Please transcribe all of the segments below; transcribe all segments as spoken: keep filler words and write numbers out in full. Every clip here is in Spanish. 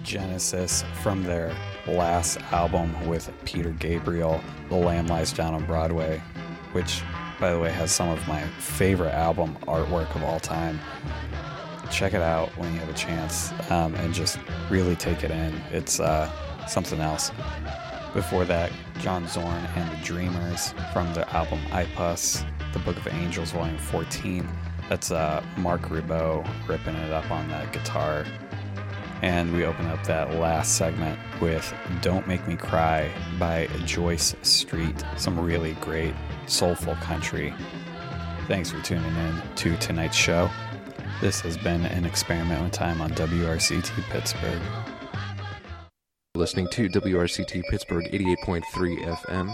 Genesis from their last album with Peter Gabriel, The Lamb Lies Down on Broadway, which, by the way, has some of my favorite album artwork of all time. Check it out when you have a chance, um, and just really take it in. It's uh, something else. Before that, John Zorn and the Dreamers from their album Ipus, The Book of Angels, Volume fourteen. That's uh, Mark Ribot ripping it up on that guitar. And we open up that last segment with Don't Make Me Cry by Joyce Street. Some really great soulful country. Thanks for tuning in to tonight's show. This has been an experiment with time on W R C T Pittsburgh. Listening to W R C T Pittsburgh eighty-eight point three F M.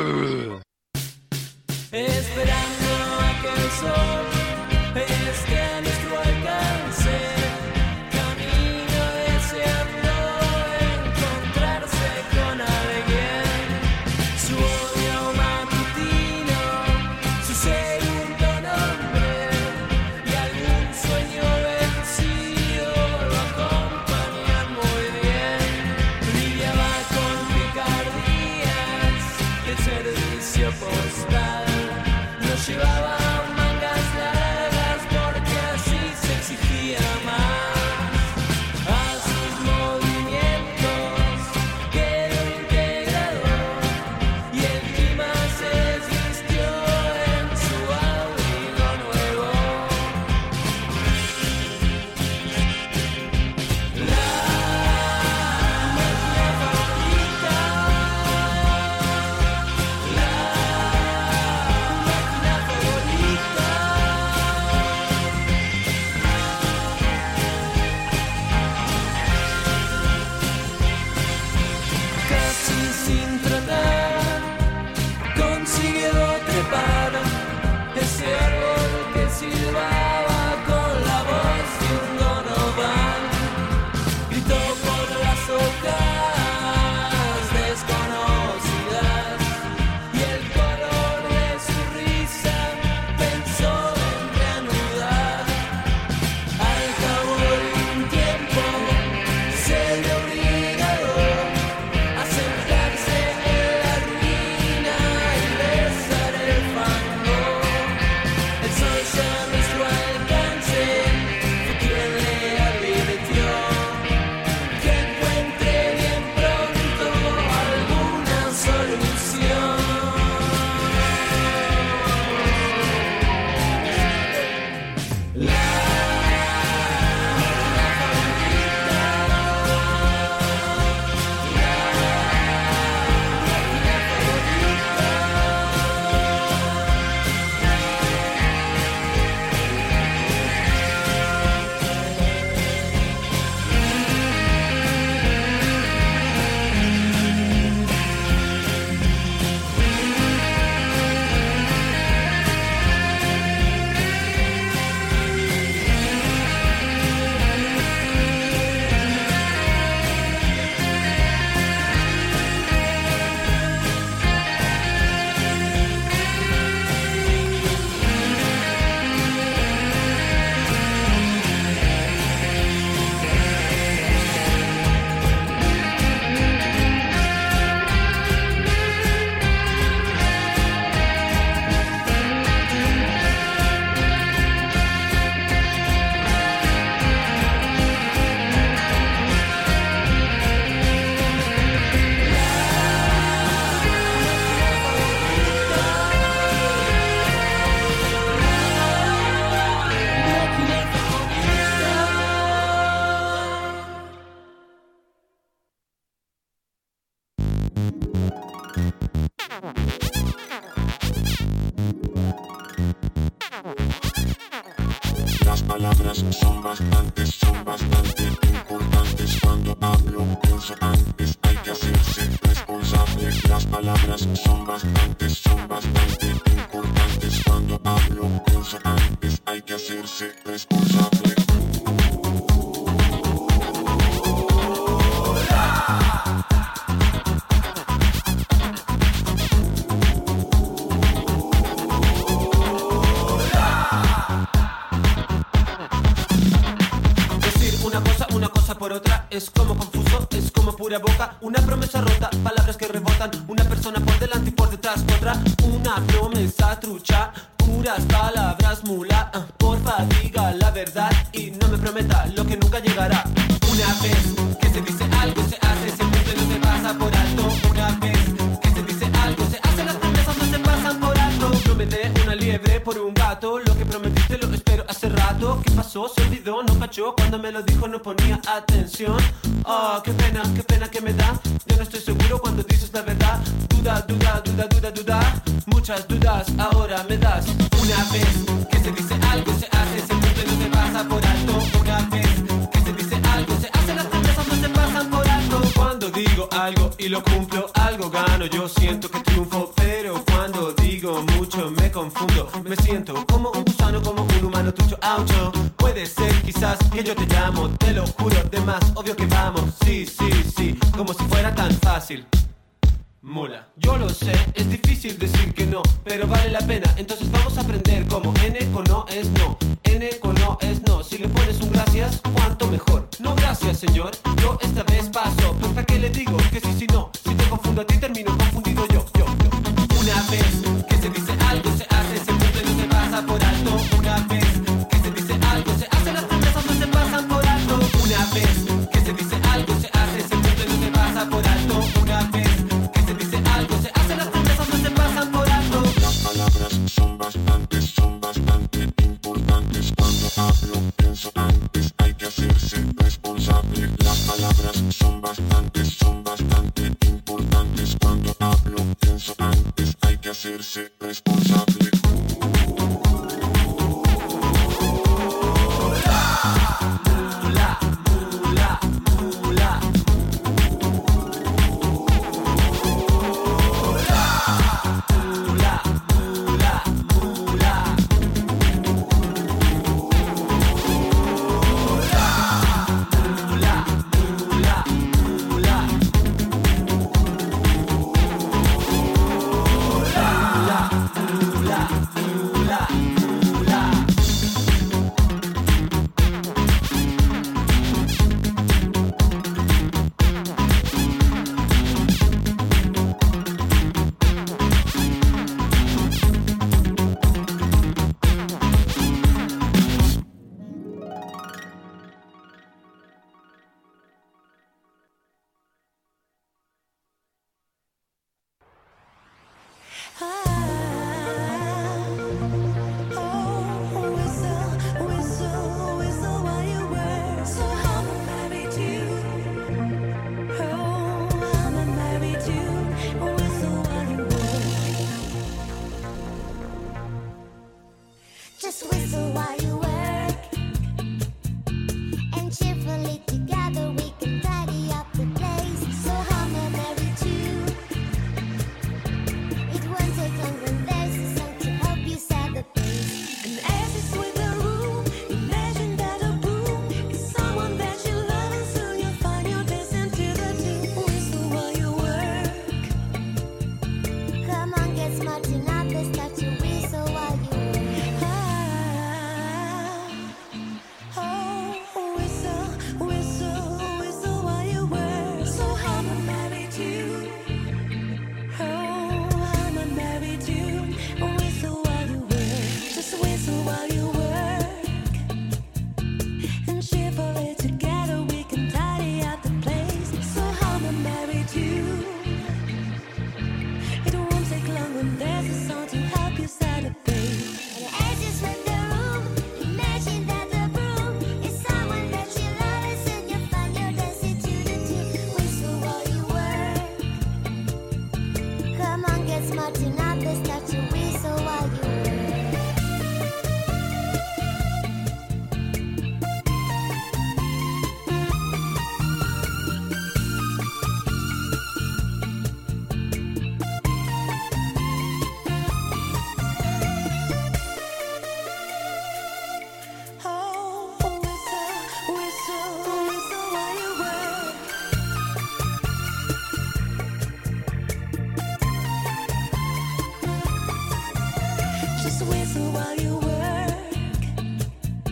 Esperando a que el sol esté a nuestro alcance, camino deseando encontrarse con alguien. Su odio matutino, su segundo nombre y algún sueño vencido lo acompañan muy bien. Brillaba con picardías y el servicio postal nos llevaba mangas largas porque así se exigía más. A sus movimientos quedó integrado y el clima se desvistió en su abrigo nuevo. La máquina favorita, la máquina favorita. Casi sin tratar, consiguió trepar ese árbol que silbaba con la voz de un Donovan. Gritó por las hojas desconocidas y el color de su risa pensó en reanudar. Al cabo de un tiempo se vio obligado a sentarse en la ruina y besar el fango. El sol ya a nuestro alcance fue quien le advirtió que encuentre bien pronto alguna solución. La máquina favorita, la máquina favorita. Las palabras son bastantes, son bastante importantes. Cuando hablo pienso antes, hay que hacerse responsable. Las palabras son bastantes, son bastante importantes. Cuando hablo pienso antes, hay que hacerse responsable. Decir una cosa, una cosa por otra es como confuso. pura boca, una promesa rota, palabras que rebotan, una persona por delante y por detrás otra, una promesa trucha, puras palabras mula. uh, Porfa diga la verdad y no me prometa lo que nunca llegará. Una vez que se dice algo se hace, se cumple, no se pasa por alto. Una vez que se dice algo se hace, las promesas no se pasan por alto. Prometé una liebre por un gato, lo que prometiste lo espero hace rato. ¿Qué pasó? Se olvidó, no cachó, cuando me lo dijo no ponía atención. Oh, qué pena, qué pena que me da. Yo no estoy seguro cuando dices la verdad. Duda, duda, duda, duda, duda. Muchas dudas ahora me das. Una vez que se dice algo se hace, se cumple, no se pasa por alto. Una vez que se dice algo se hace, las promesas no se pasan por alto. Cuando digo algo y lo cumplo, algo gano, yo siento que triunfo. Pero cuando digo mucho me confundo, me siento como un gusano, como un humano trucho, aucho. Puede ser quizás que yo te llamo, te lo juro, de más obvio que vamos. Sí, sí, sí, como si fuera tan fácil. Mula. Yo lo sé, es difícil decir que no, pero vale la pena, entonces vamos a aprender cómo N con no es no, N con no es no. Si le pones un gracias, cuánto mejor. No gracias señor, yo esta vez paso. Pues para qué le digo que sí, sí, no. Si te confundo a ti termino confundido yo, yo, yo. Una vez que se dice algo se hace, se cumple, no se pasa por alto. Una vez que se dice algo se hace, las promesas no se pasan por alto. Una vez que se dice algo se hace, se cumple, no se pasa por alto. Una vez algo se hace, las promesas no se pasan por alto. Las palabras son bastantes, son bastante importantes. Cuando hablo, pienso antes, hay que hacerse responsable. Las palabras son bastantes, son bastante importantes. Cuando hablo, pienso antes, hay que hacerse responsable.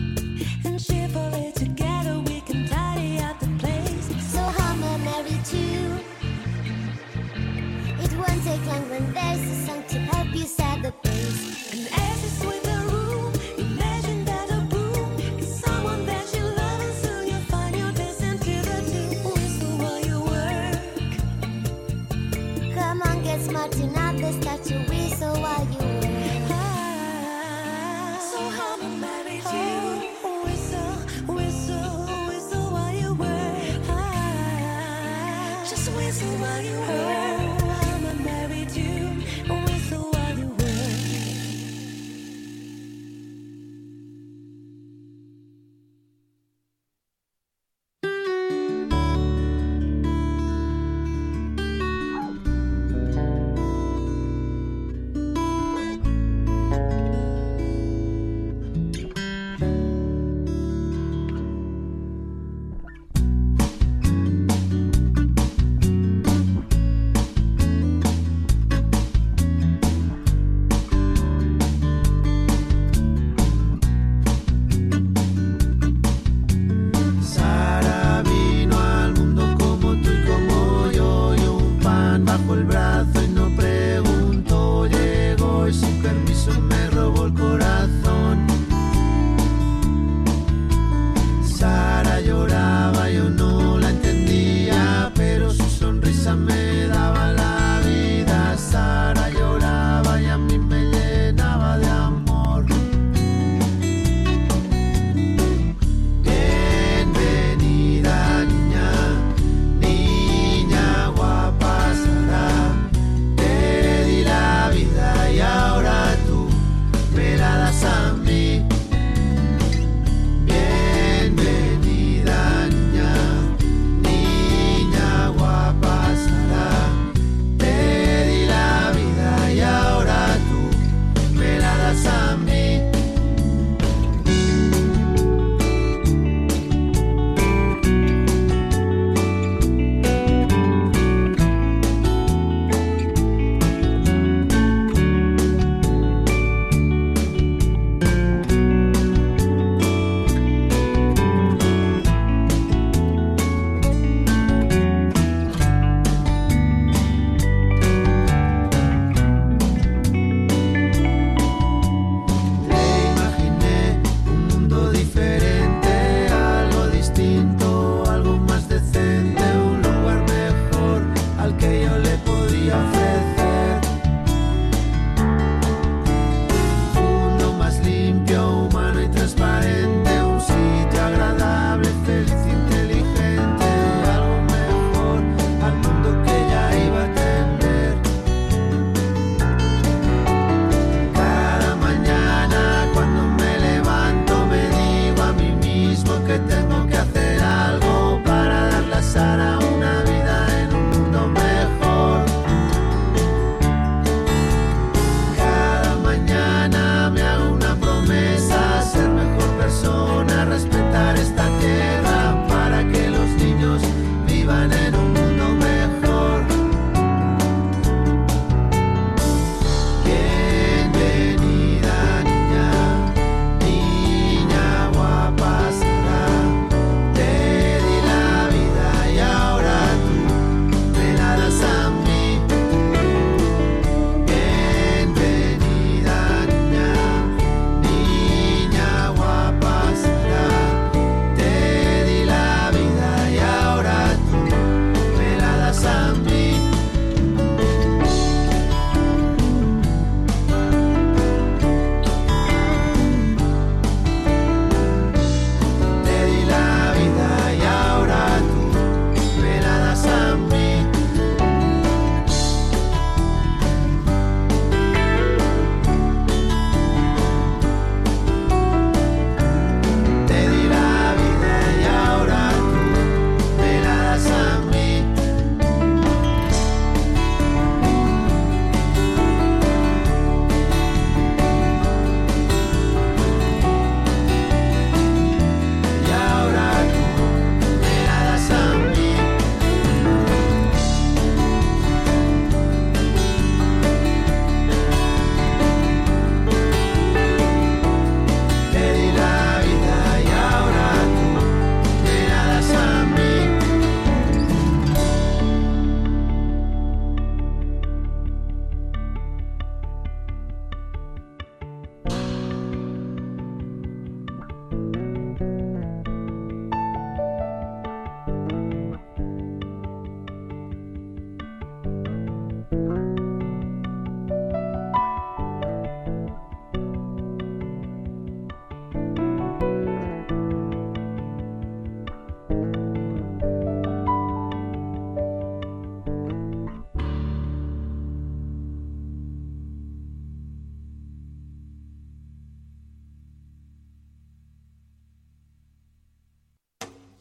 Together we can tidy up the place. So hum a merry tune.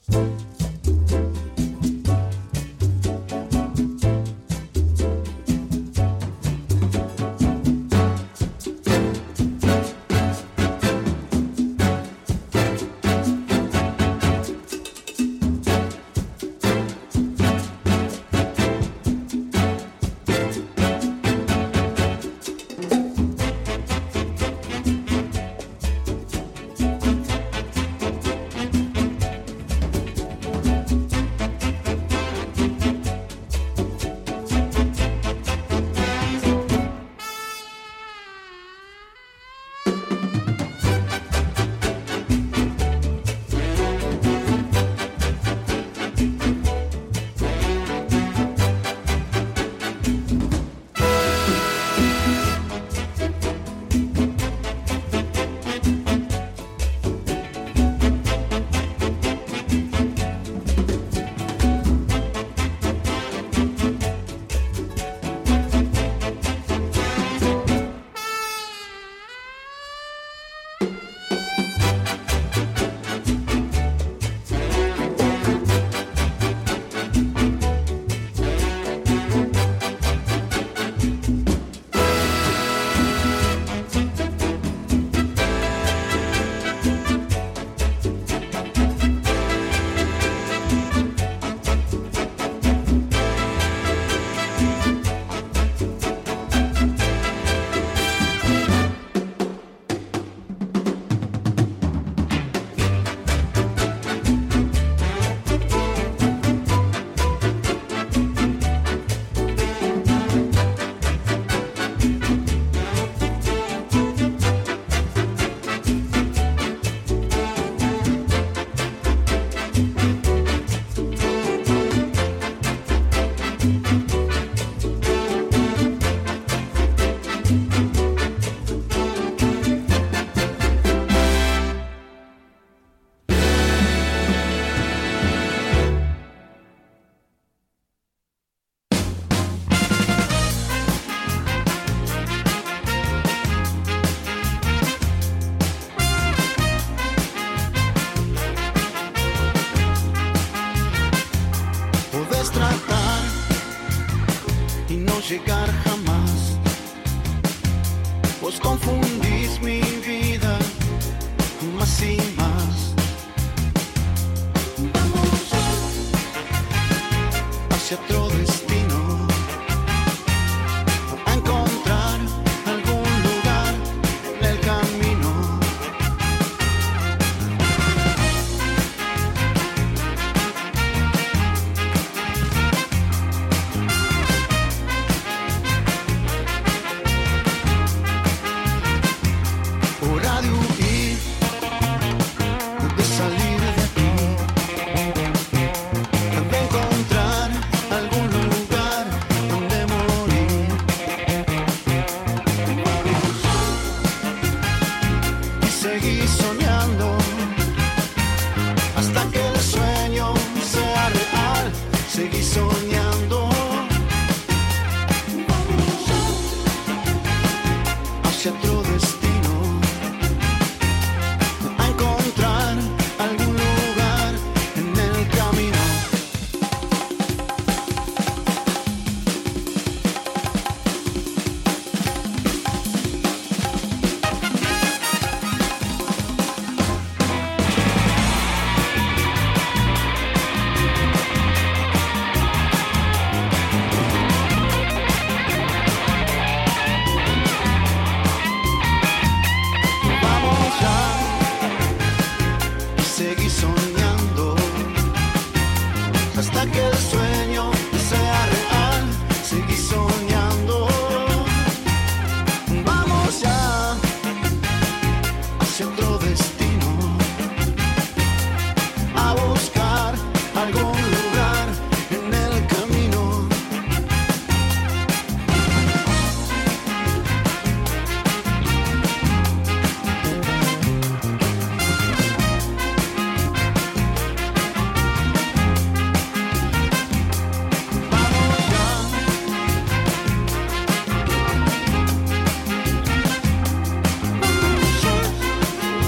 llegar jamás. Vos confundís mi vida más y más. Vamos hacia otro destino, a encontrar algún lugar en el camino. Hora de huir, de salir de aquí, de encontrar algún lugar donde morir. Y seguir soñando hasta que el sueño sea real. Seguir soñando hacia otro destino, a encontrar algún lugar en el camino. Vamos ya y seguir soñando hasta que el sueño sea real. Seguir soñando. Vamos ya hacia otro destino, a buscar algún lugar en el camino. Vamos ya. Vamos ya.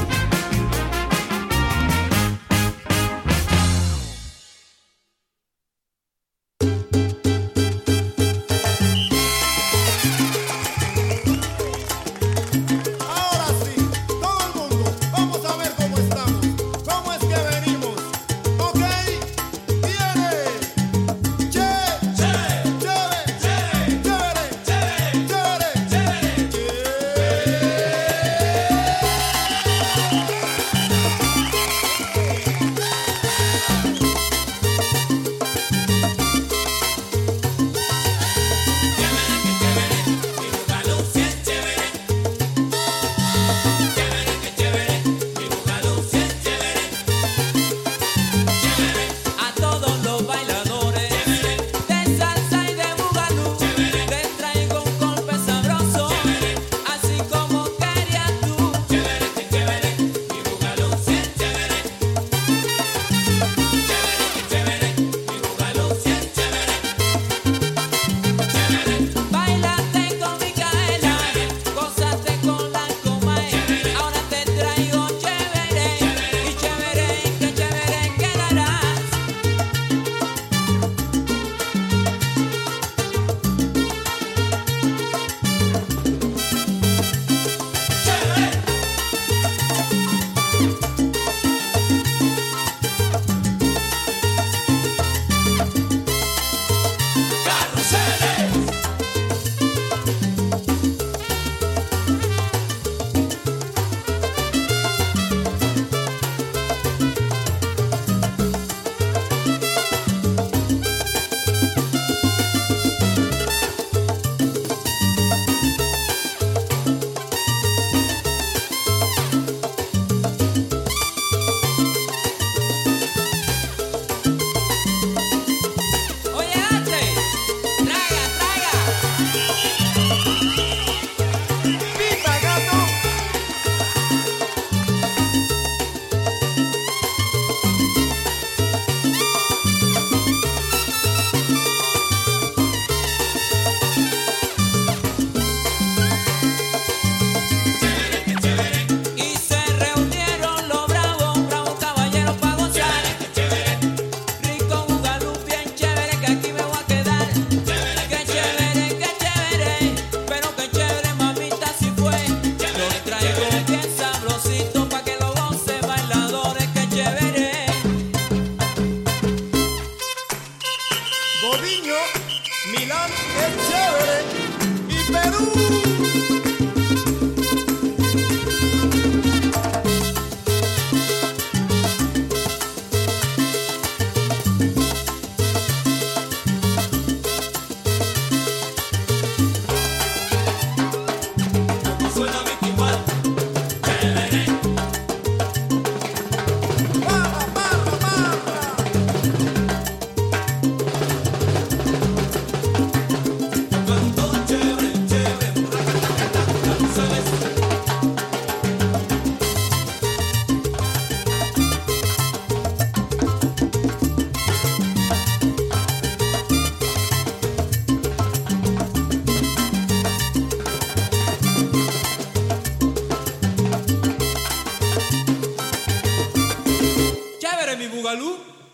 Tuvalu.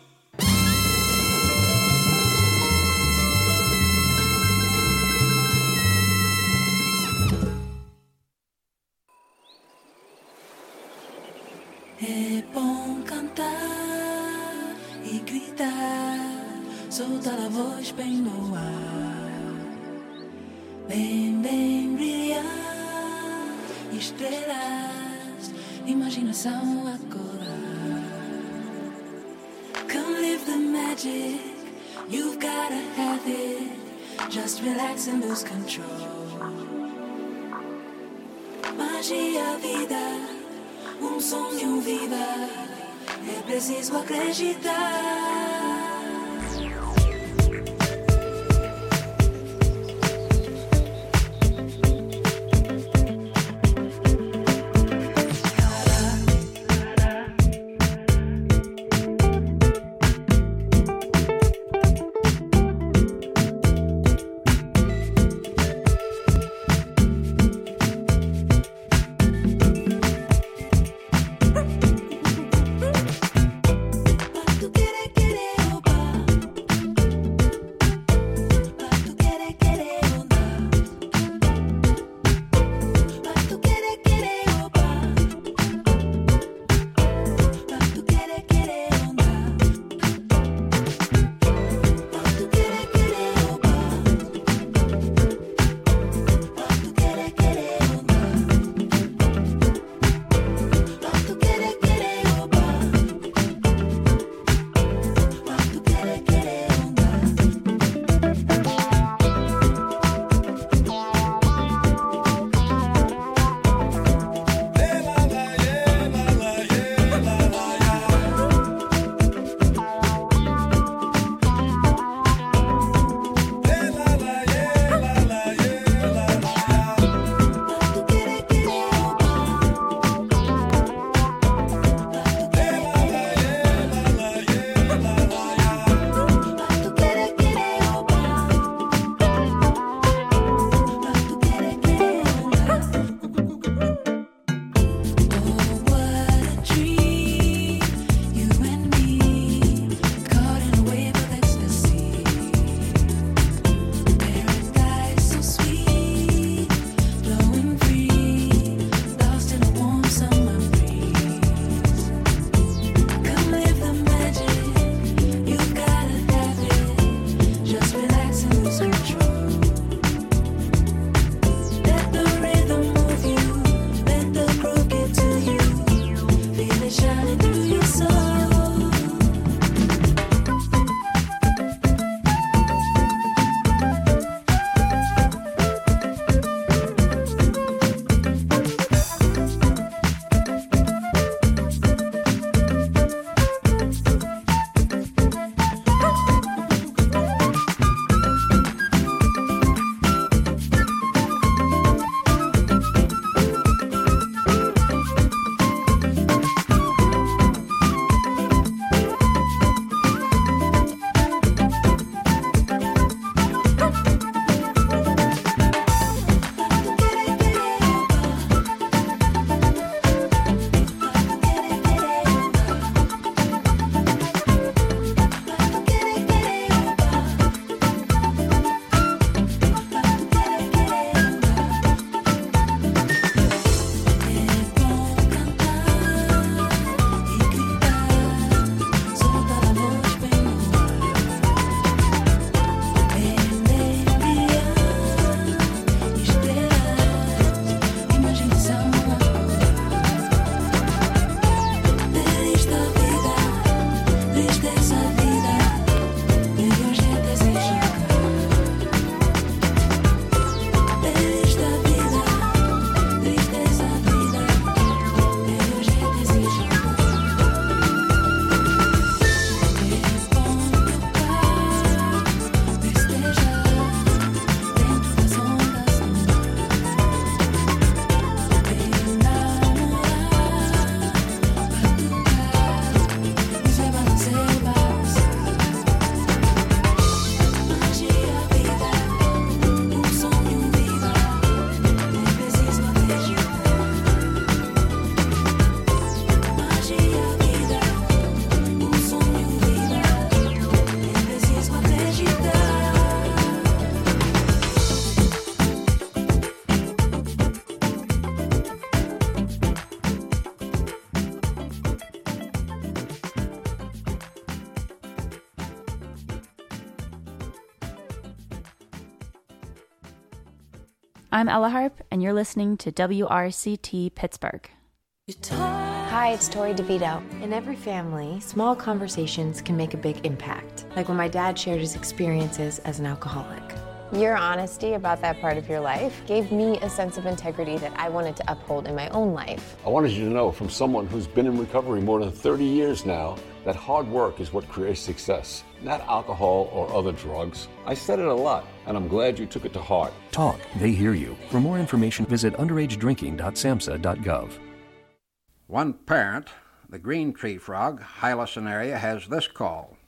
É bom cantar e gritar, soltar a voz bem no ar, bem, bem brilhar, estrelas, imaginação a corar. Come live the magic, you've gotta have it, just relax and lose control. Magia, vida, um sonho viva, é preciso acreditar. Tú quieres, quieres I'm Ella Harp, and you're listening to W R C T Pittsburgh. Hi, it's Tori DeVito. In every family, small conversations can make a big impact. Like when my dad shared his experiences as an alcoholic. Your honesty about that part of your life gave me a sense of integrity that I wanted to uphold in my own life. I wanted you to know from someone who's been in recovery more than thirty years now that hard work is what creates success, not alcohol or other drugs. I said it a lot, and I'm glad you took it to heart. Talk, they hear you. For more information, visit underage drinking dot samhsa dot gov. One parent, the green tree frog, Hylosin area, has this call.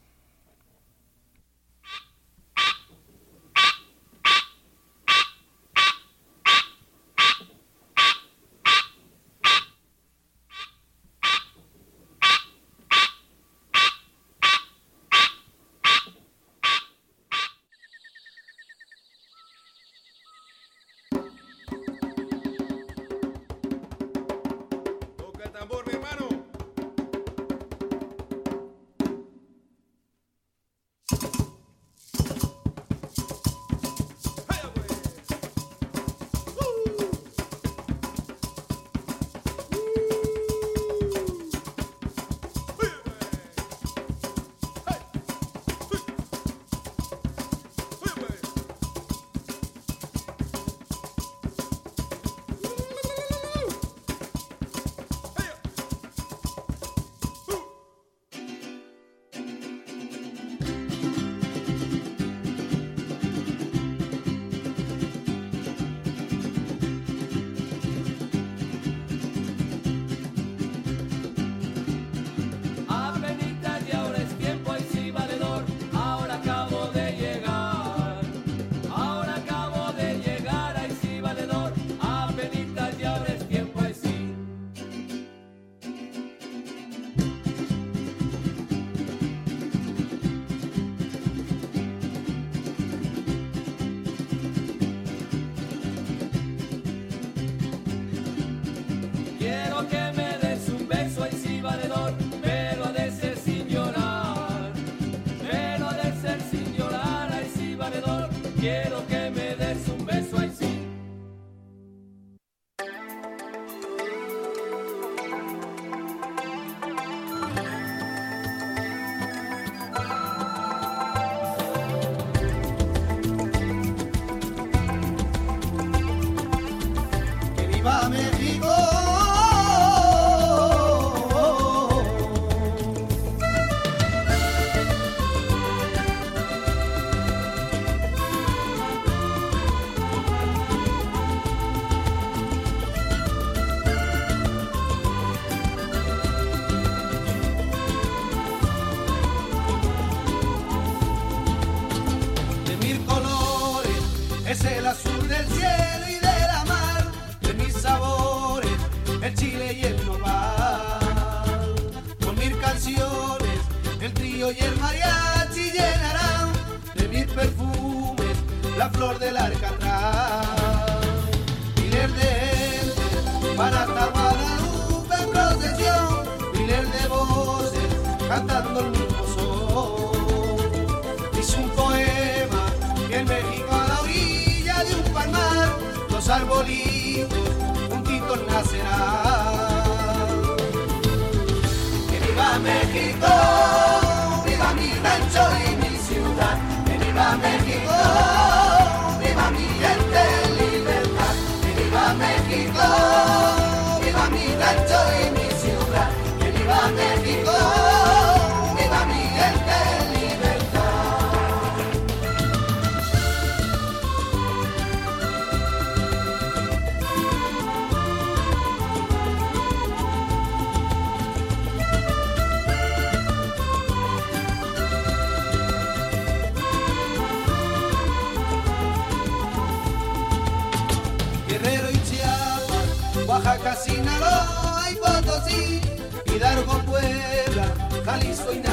Oaxaca, Sinaloa y Potosí, Hidalgo, Puebla, Jalisco y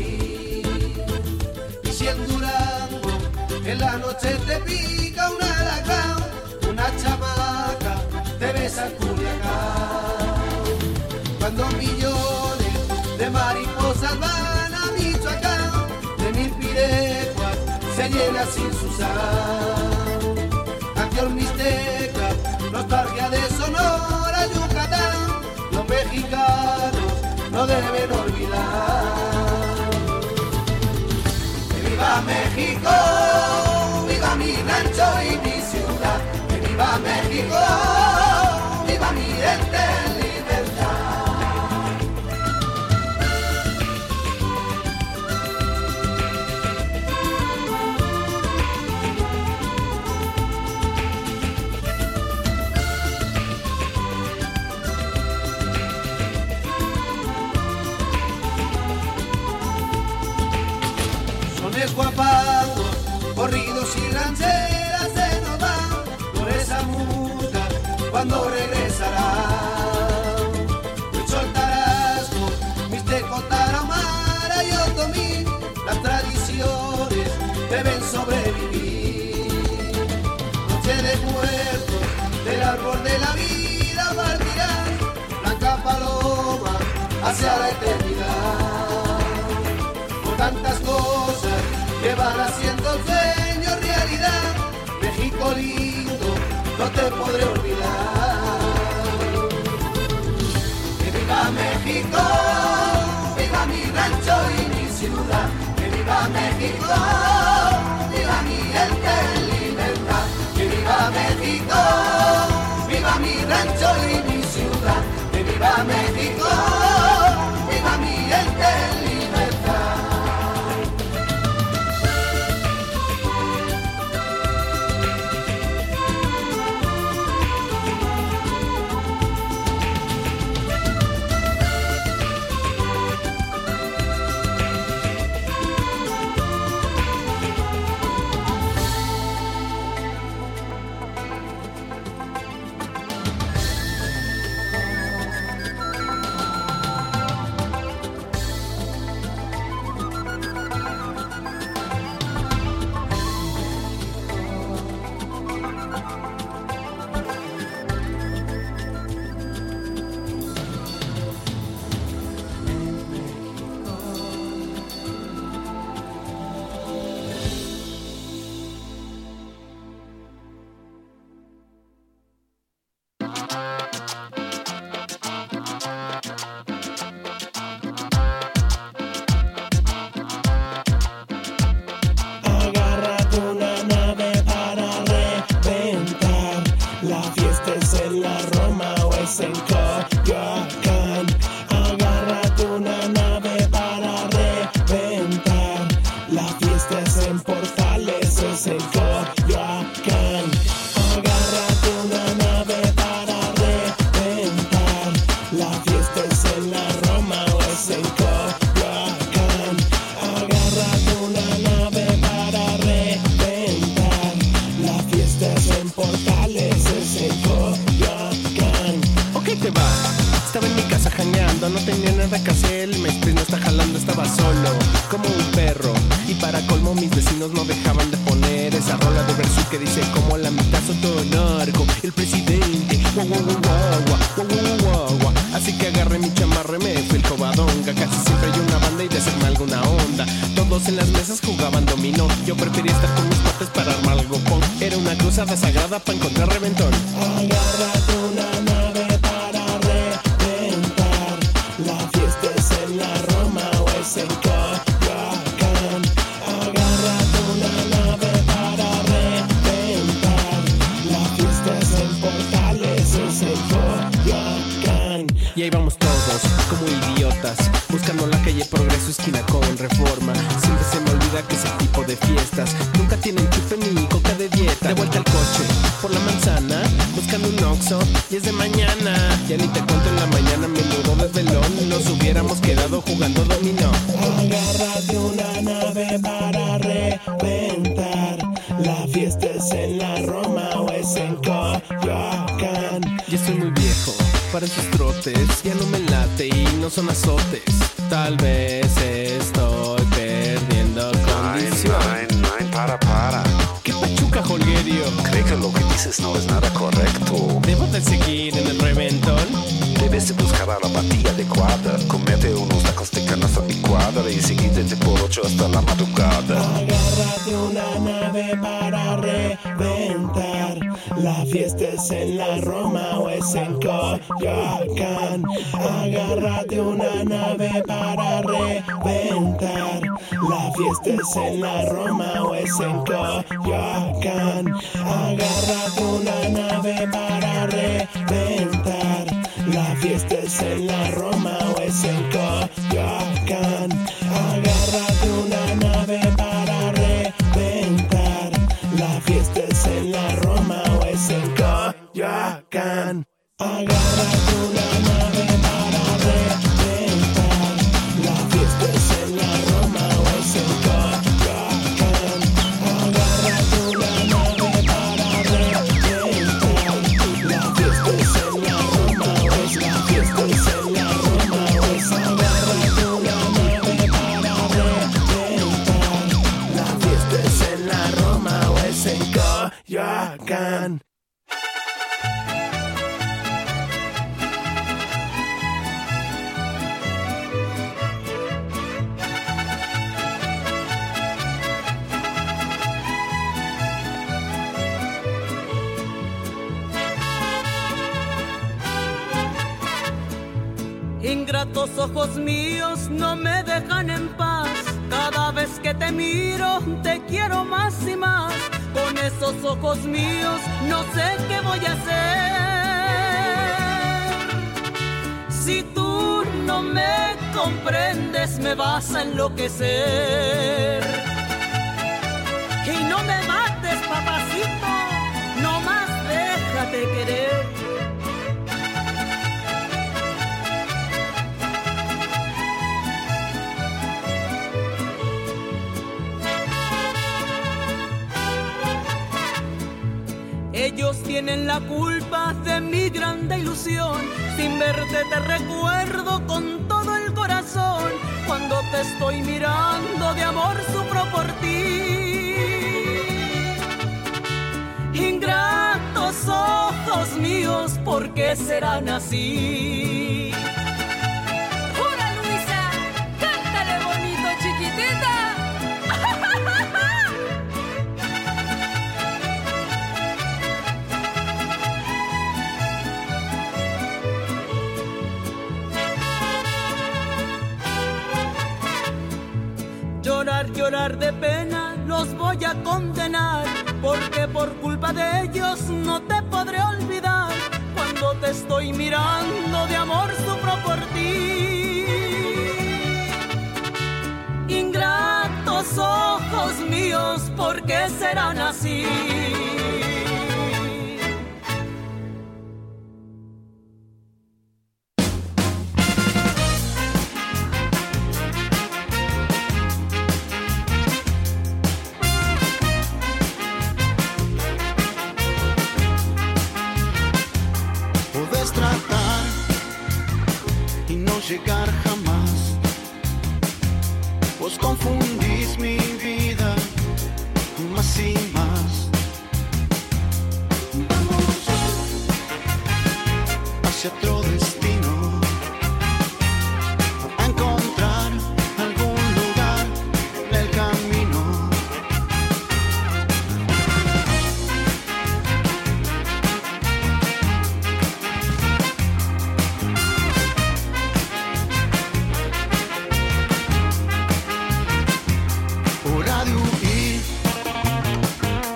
Nayarit. Y si en Durango en la noche te pica un alacrán, una chamaca te besa en Culiacán. Cuando millones de mariposas van a Michoacán, de mil pirecuas se llena sin su sal. Ante un misterio nostalgia de Sonora, Yucatán, los mexicanos no deben olvidar. Que viva México, viva mi rancho y mi ciudad, que viva México, viva mi gente en libertad. Sones guapangos, corridos y rancheras se nos van por esa música cuando regresará. Mucho el tarasco, mixteco, tarahumara y otomí, las tradiciones deben sobrevivir. Noche de muertos, del árbol de la vida partirán, blanca paloma hacia la eternidad. Por tantas cosas que van haciendo sueños realidad, México lindo, no te podré olvidar. Que viva México, viva mi rancho y mi ciudad, que viva México, viva mi gente en libertad. Que viva México, viva mi rancho y mi ciudad, que viva México, viva mi gente en libertad. Agárrate una nave para reventar. La fiesta es en la Roma o es en Coyoacán. Agárrate una nave para reventar. La fiesta es en la Roma o es en Coyoacán. Agárrate una nave para reventar. La fiesta es en la Roma o es en Coyoacán. Agárrate una nave para reventar. La fiesta es en la Roma o es en Coyoacán. Agárrate una nave para reventar. La fiesta es en la Roma o es en Coyoacán. Agárrate una nave para reventar. La fiesta es en la Roma o es la fiesta es en la Roma o es agárrate una nave para reventar. La fiesta es en la Roma o es en Coyoacán. Ingratos ojos míos no me dejan en paz. Cada vez que te miro te quiero más y más. Con esos ojos míos no sé qué voy a hacer. Si tú no me comprendes me vas a enloquecer. Y no me mates, papacito, no más déjate querer. Ellos tienen la culpa de mi grande ilusión. Sin verte te recuerdo con todo el corazón. Cuando te estoy mirando de amor sufro por ti. Ingratos ojos míos, ¿por qué serán así? ¡Jura, Luisa! ¡Cántale bonito, chiquitita! Llorar, llorar de pena, los voy a condenar, porque por culpa de ellos no te podré olvidar. Cuando te estoy mirando de amor sufro por ti. Ingratos ojos míos, ¿por qué serán así? Llegar jamás, vos confundís mi vida más y más. Vamos hacia otro destino, a encontrar algún lugar en el camino.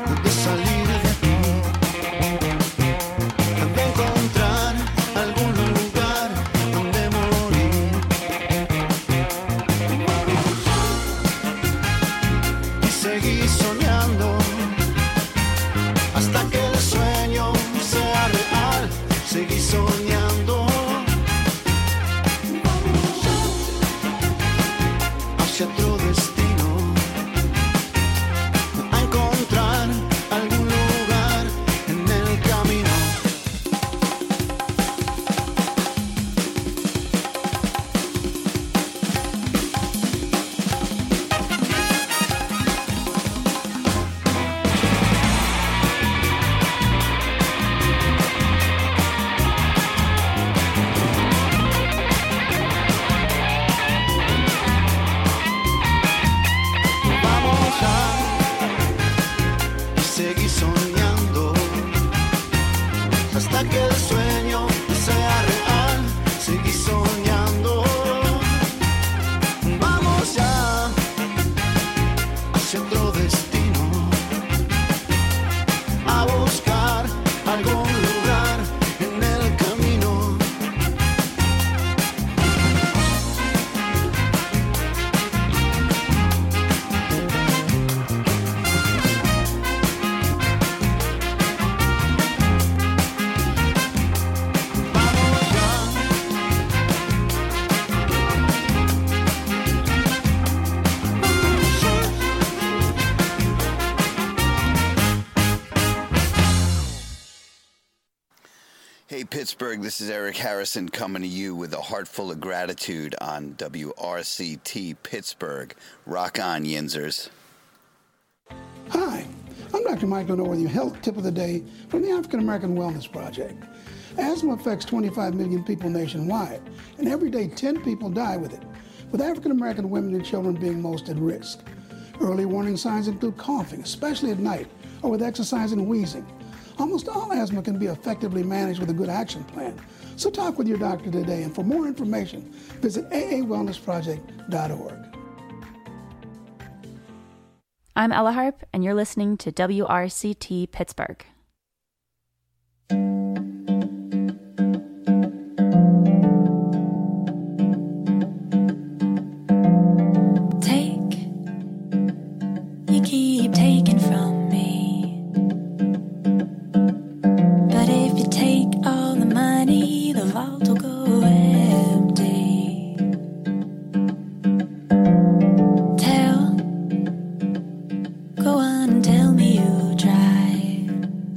Salir de aquí, de encontrar algún lugar Pittsburgh. This is Eric Harrison coming to you with a heart full of gratitude on W R C T Pittsburgh. Rock on, Yinzers. Hi, I'm Doctor Michael Norworthy, health tip of the day from the African American Wellness Project. Asthma affects twenty-five million people nationwide, and every day ten people die with it, with African American women and children being most at risk. Early warning signs include coughing, especially at night, or with exercise and wheezing. Almost all asthma can be effectively managed with a good action plan. So talk with your doctor today, and for more information, visit A A wellness project dot org. I'm Ella Harp, and you're listening to W R C T Pittsburgh. Take, you keep taking from me. But if you take all the money, the vault will go empty. Tell, go on and tell me you tried.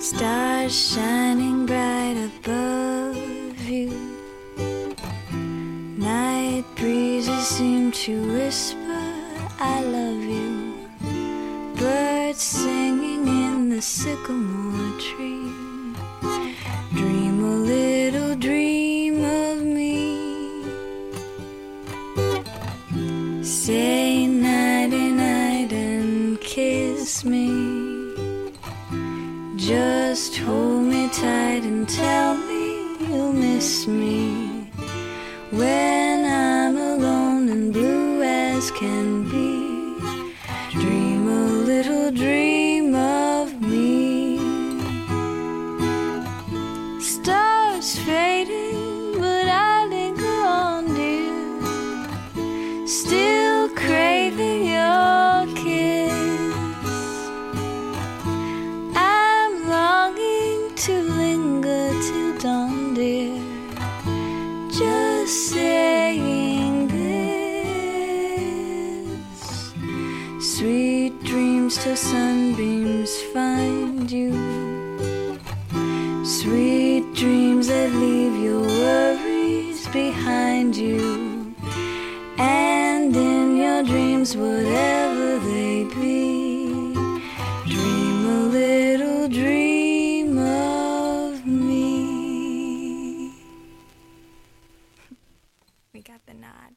Stars shining bright above you. Night breezes seem to whisper, I love you. Birds singing in the sycamore tree. Dream a little dream of me. Say nighty night and kiss me. Just hold me tight and tell me you'll miss me when I'm alone and blue as can be. Dream a little dream of me. Stars fading, but I linger on, dear. Still craving your kiss. I'm longing to linger till dawn, dear. Just saying this. Sweet dreams till sunbeams find you. Sweet dreams that leave your worries behind you. And in your dreams, whatever they be, dream a little dream of me. We got the nod.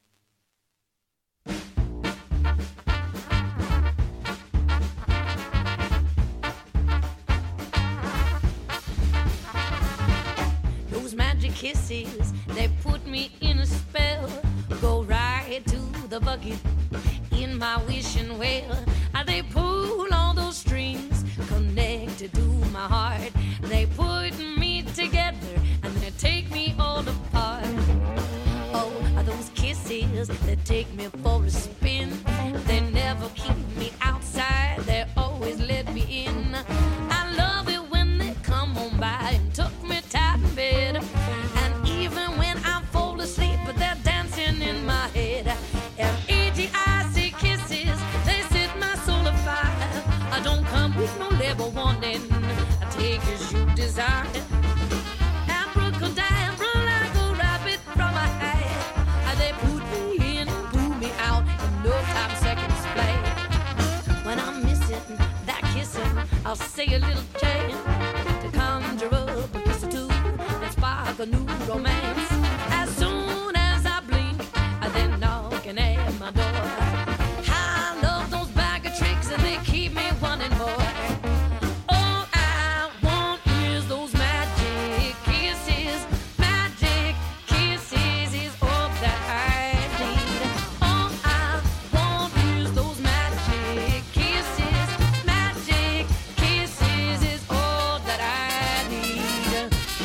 Those magic kisses, they put me in a spell. Go right to the bucket in my wishing well. And they pull all those strings connected to my heart. They put me together and they take me all apart. Oh, those kisses, they take me for a spin. They never keep me outside, they always let me in. I love it when they come on by and tuck me tight in bed. And even when I fall asleep, they're dancing in my head. And E G I C kisses, they set my soul afire. I don't come with no label warning, I take as you desire. Abracadabra, like a rabbit from a hat. They put me in and pull me out in no time seconds play. When I'm missing that kissing, I'll say a little chant to conjure up a kiss or two and spark a new romance. As soon as I blink, they're knocking at my door. I love those bag of tricks and they keep me wanting more. All I want is those magic kisses. Magic kisses is all that I need. All I want is those magic kisses. Magic kisses is all that I need.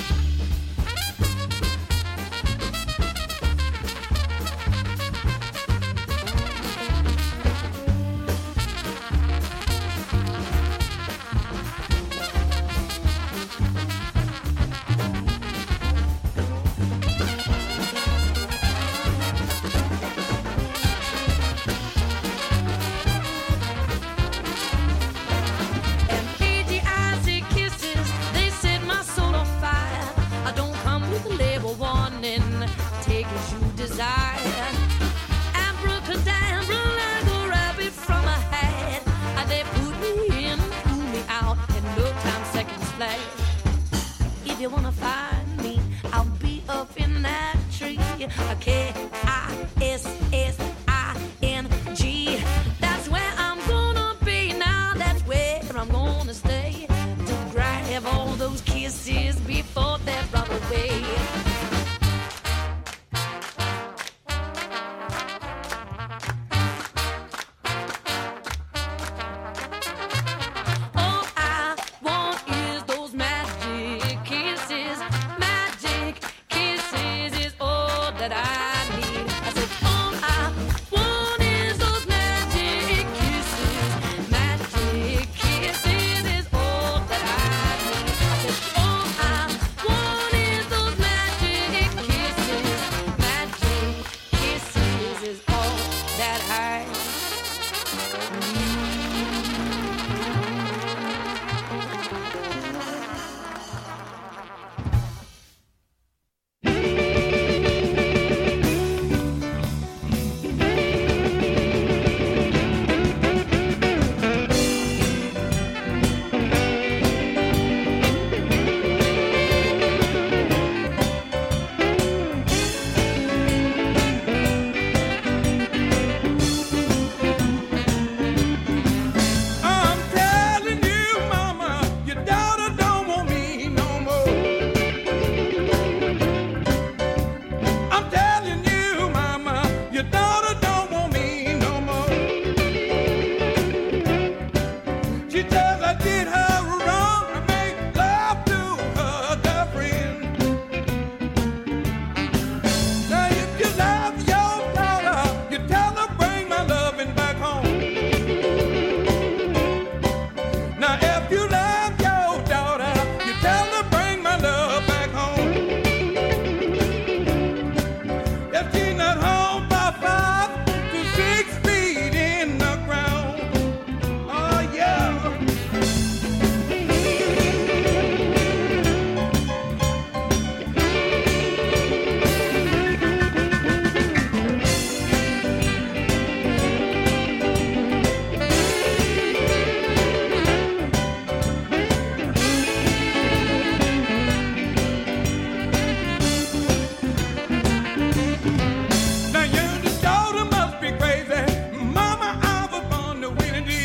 K I S S I N G. That's where I'm gonna be now, that's where I'm gonna stay, to grab all those kisses before they're run away.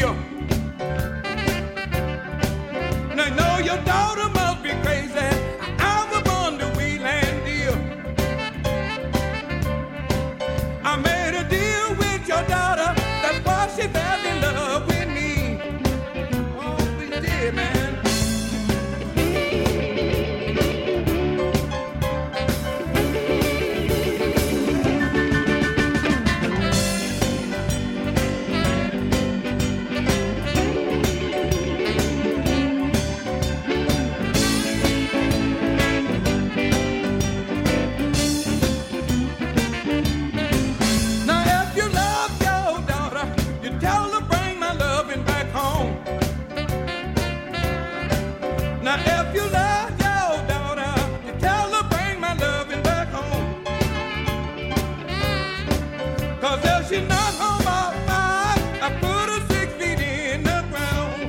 dear. Now I know your daughter must be crazy. I was born to Wheeland, dear. I made a deal with your daughter. That's why she fell in love with me. Oh, we did, man. She's not home all night. I put her six feet in the ground.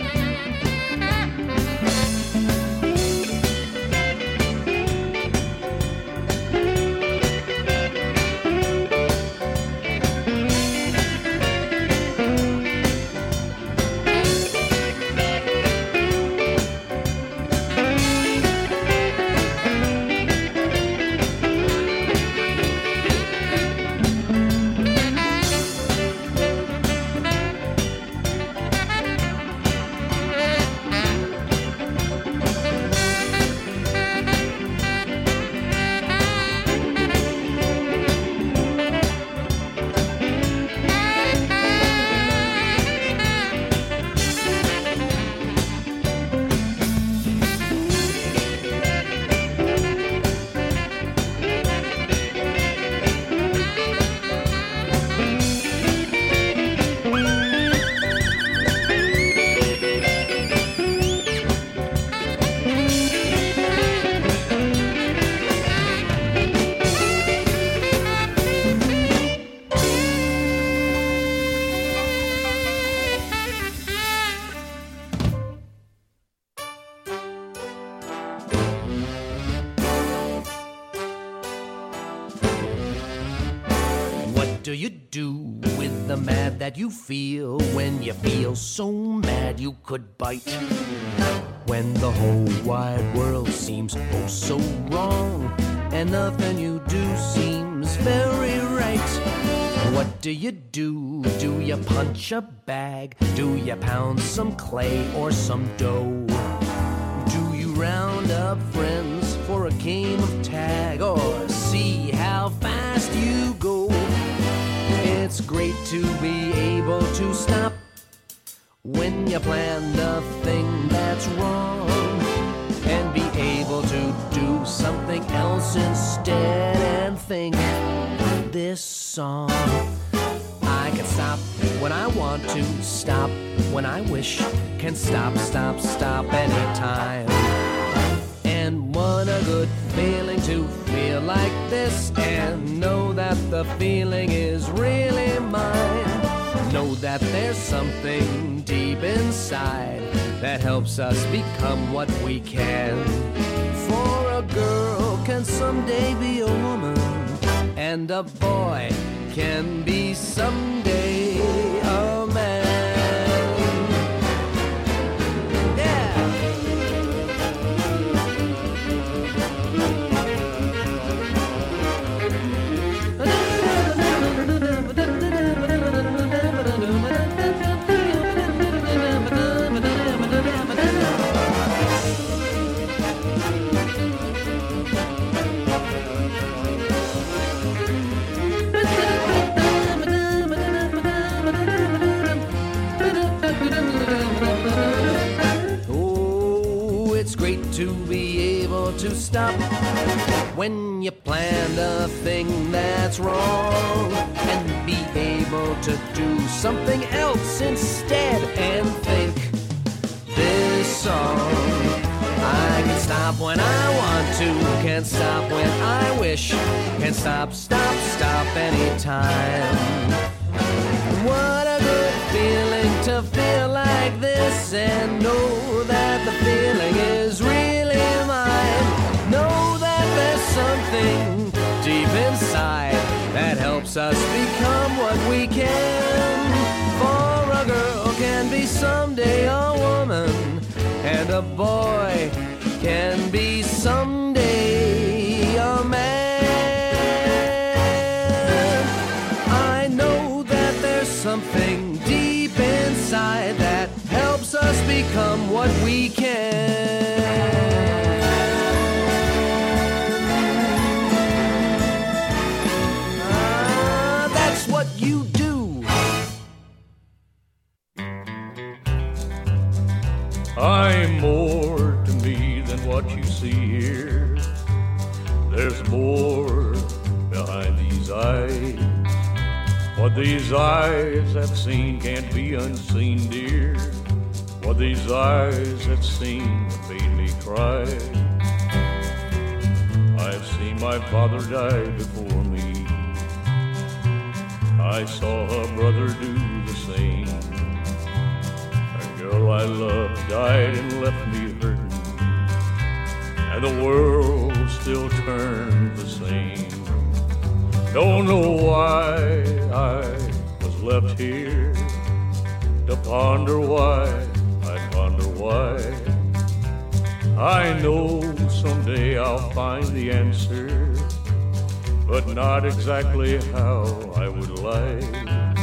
do you do with the mad that you feel when you feel so mad you could bite? When the whole wide world seems oh so wrong and nothing you do seems very right. What do you do? Do you punch a bag? Do you pound some clay or some dough? Do you round up friends for a game of tag or see how fast you go? It's great to be able to stop when you planned a thing that's wrong and be able to do something else instead and think this song. I can stop when I want to, stop when I wish, can stop, stop, stop anytime. And what a good feeling to feel like this and know that the feeling is really mine. Know that there's something deep inside that helps us become what we can. For a girl can someday be a woman, and a boy can be someday a man. To be able to stop when you planned a thing that's wrong and be able to do something else instead and think this song. I can stop when I want to, can stop when I wish, can stop, stop, stop anytime. What a good feeling to feel like this and know that the feeling is really mine. Know that there's something deep inside that helps us become what we can. For a girl can Maybe someday a woman and a boy can be someday a man. I know that there's something deep inside that helps us become what we can. Ah, that's what you do. I'm more to me than what you see here. There's more behind these eyes. What these eyes have seen can't be unseen, dear. What these eyes have seen made me cry. I've seen my father die before me. I saw a brother do the same. A girl I loved died and left me hurting, and the world still turned the same. Don't know why I was left here to ponder why, I ponder why. I know someday I'll find the answer, but not exactly how I would like.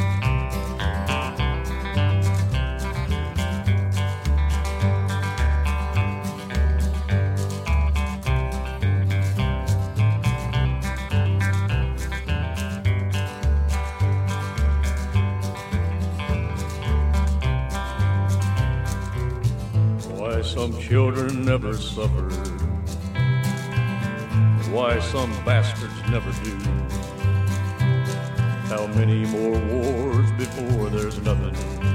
Some children never suffer, why some bastards never do. How many more wars before there's nothing?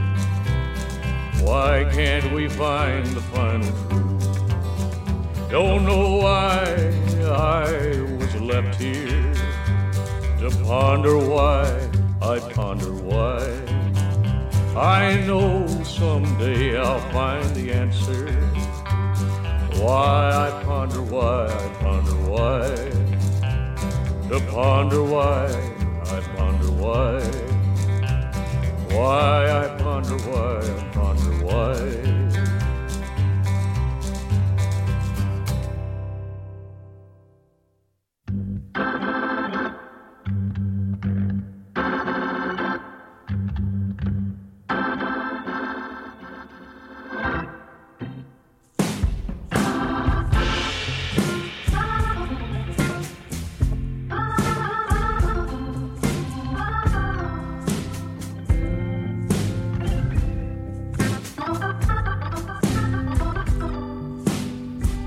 Why can't we find the final truth? Don't know why I was left here to ponder why, I ponder why. I know someday I'll find the answer. Why I ponder why, I ponder why. To ponder why, I ponder why. Why I ponder why, I ponder